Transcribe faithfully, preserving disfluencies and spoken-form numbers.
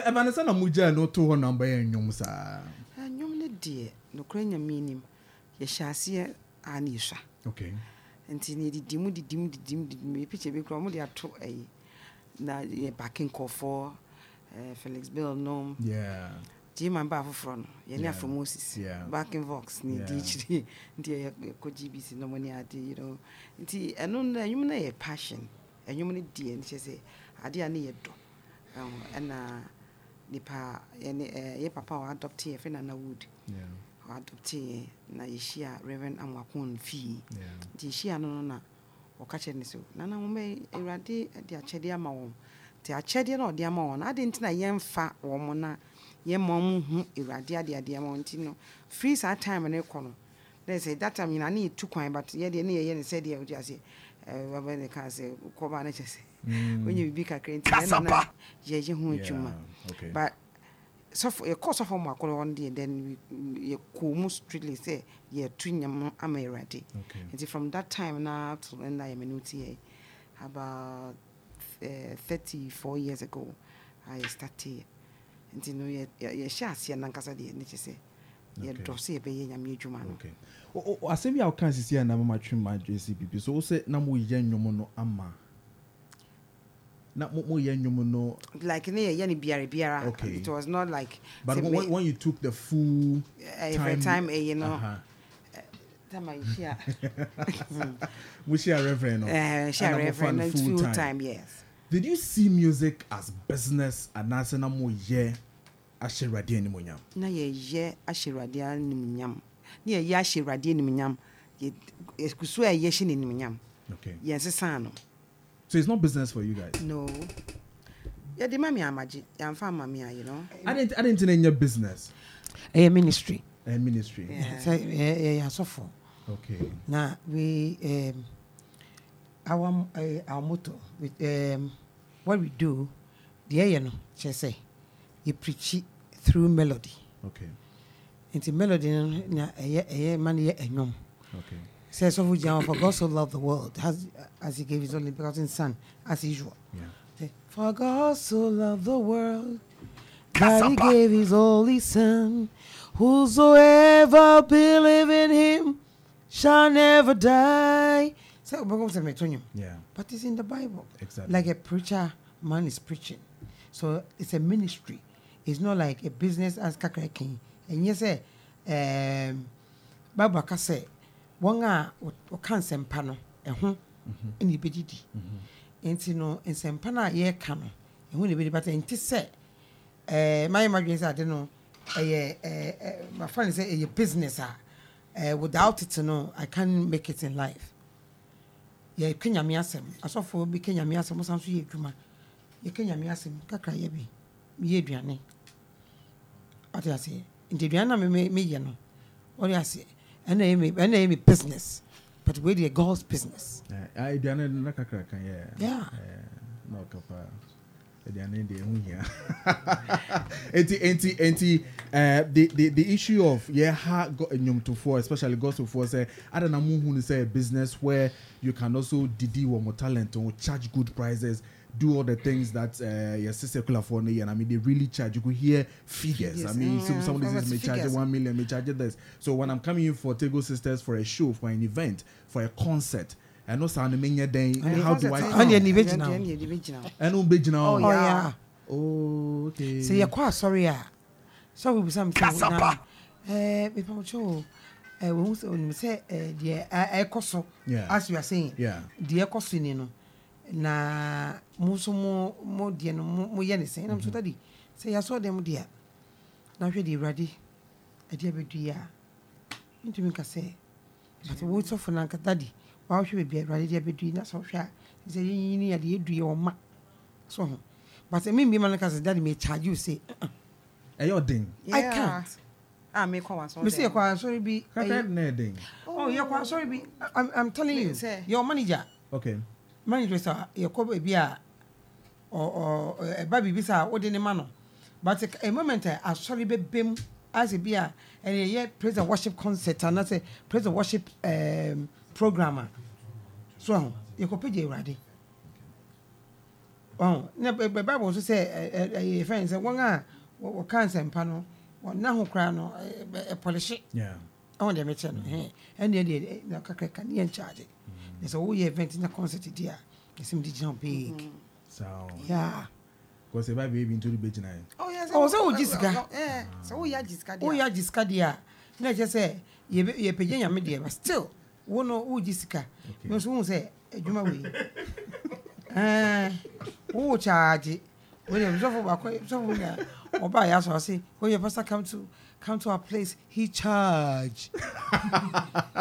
Evanessa na muja no to ho number enwom sa. Enwom ne de no kranya minim. Ye hyase ani hwa. Okay. Enti ne di dimu di dimu di dimu di me picture be kro mo de ato ayi. Na ye backing call for uh, Felix Bill no. Yeah. Jima ba foforo no. Ye ne afro Moses. Yeah. Backing Vox ni D H D. Ndi ko G B C no money ade, you know. Enti eno na enwom na ye passion. Enwom ne de en say ade ani ye do. Um na nipa ye papa wa adopt ye fe na Wood. Yeah. Wa adopt ye na ye share Reverend Amwakon fee. Yeah. Di share no na o ka che ne so. Na na wo me Ewrade de achede ama wo. Te achede na o de ama wo. Na ade ntina ye mfa wo mo na ye mom hu Ewrade ade ade ama wo ntino. Free sa time na ekono. They say that time na na tu kwan but ye de na ye ne say de o just say eh wa be ne ka say ko ba na che say. When you be kakra ntina na ye je hu atwuma. Okay. But so for a course of my one day, then we come strictly say, yeah, twin am ready. Okay. And from that time now to end I am a about uh, thirty-four years ago, I started. And you know, you shall see an ankasa de nature say, yeah, dossier be a major man. Okay. Oh, I say we are can see an amateur my J C P P. So say na mo yen no ama. Na mo yen no like near Yanni Biara Biara. Okay. It was not like but when, me, when you took the full every time, time uh, you know uh-huh. uh, time I share we share reverend uh, share reverend and full time. time yes. Did you see music as business and as na mo ye ashirade animunyam na ye ye ashirade animunyam na ye ye ashirade animunyam ye kusu a ye hye animunyam okay yes san no. So it's not business for you guys? No. Yeah, the mami amaji. Yeah, I'm from mami, you know. I didn't. I didn't know your business. A ministry. A ministry. Yeah. So yeah, yeah, so for. Okay. Now we um our uh, our motto with um what we do, the you know, she say, you preach it through melody. Okay. Into melody na eh eh man ye enyom. Okay. Says so for God so loved the world as as he gave his only begotten son as usual. Yeah. For God so loved the world that he gave his only son, whosoever believe in him shall never die. So yeah. But it's in the Bible. Exactly. Like a preacher man is preaching. So it's a ministry. It's not like a business as kakraki. And you say um Baba ka say wanga o kan sempa no eho eni bedidi enti no sempa na ye ka no eho ne bedidi but enti se eh my madwen say ade no eh eh my friend say eh business ah eh without it no I can't make it in life. Ye kenya me asem asofo bi kenya me asem so ye dwuma ye kenya me asem kakra ye bi me ye aduane ati ase enti aduane na me me ye no ori ase and I and I business, but we the God's business. I done na kakra kan yeah. Yeah. No kapa. E done dey hu here. Enti enti enti uh the the the issue of yeah ha got enyum to for especially gospel for say I don't know who say a business where you can also didi one more talent or charge good prices. Do all the things that uh, your sister could afford, and I mean, they really charge. You could hear figures. Yes. I mean, Mm, some, some of these may charge one million, may charge this. So when I'm coming in for Tego Sisters for a show, for an event, for a concert, I know sound many day. How do I? On the original. I know original. Oh yeah. Oh okay. So you're quite sorry, yeah. So we be something. Eh, we probably show. Eh, we say eh the eh koso. Yeah. As you are saying. Yeah. The koso ni no. Na muso mo mo die no mo ye ne sen na so tadi say ya so dem dia na hwe di Ewrade e dia bedu ya ntumi ka say but wo so for na ka tadi wa hwe be Ewrade dia bedu na so hwe say yin ni ya de edu ye o ma so ho but me me man ka say daddy me charge you say eh your ding I can't ah me kwa so me say kwa sorry be na ding oh you kwa sorry be I'm I'm telling you your manager okay manager say you ko be a or or baby bisa wo de ne ma no but a moment I sorry be bem as e bia and ye praise and worship concert and say praise and worship um programmer so you ko page Ewrade Oh, na Bible so say a friend say one ah what cancer pano one na ho kra no e polish. Yeah. On the mecha no he. And the na kakra kan ye charge. There's a whole event in a concert there. It's him jump big. So Yeah. because if I baby into the beach now. Oh yes. Oh, so Jessica. Eh, so we ya Jessica. Oh yeah, Jessica dia. Na just say ye ye pege nyame dia but still wo no wo Jessica. No so say adwuma we. Eh, wo charge. When you so for so for ya. Oba ya so say, when your pastor come to come to our place, he charge.